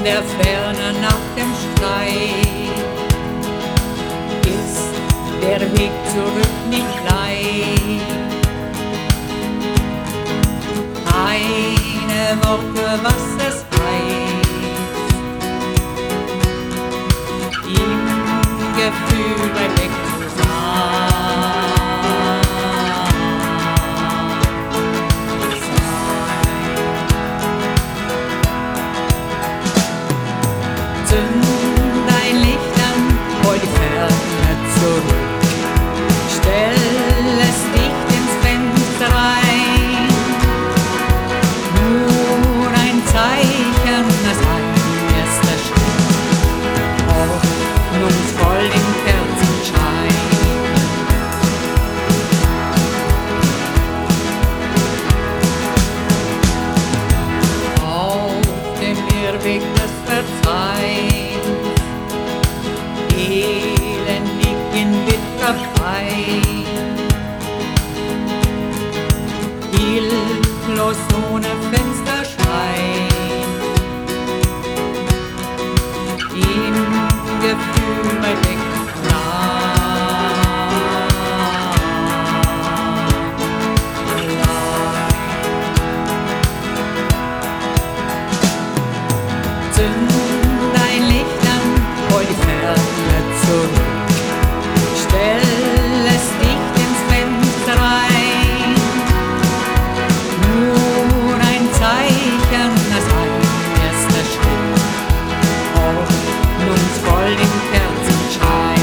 der Ferne nach dem Streit ist der Weg zurück nicht leicht. Keine Worte, was es heißt, im Gefühl bei weg zu Zünd dein Licht an, hol die Ferne zurück, stell es dicht ins Fenster rein. Nur ein Zeichen, als ein erster Schritt, hoffnungsvoll im Kerzenschein. Auf dem Irrweg des Verzeihens, elendig in bitterer Pein, hilflos ohne Fensterschein, im Gefühl bei weg Zünd dein Licht an, hol die Ferne zurück, stell es dicht ins Fenster rein. Nur ein Zeichen, als ein erster Schritt, hoffnungsvoll im Kerzenschein.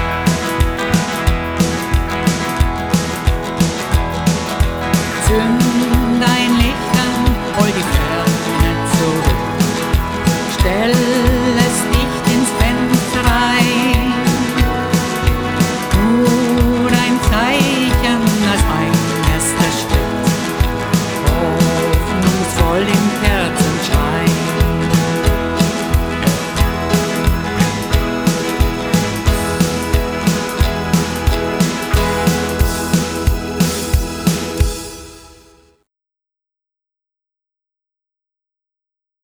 Zünd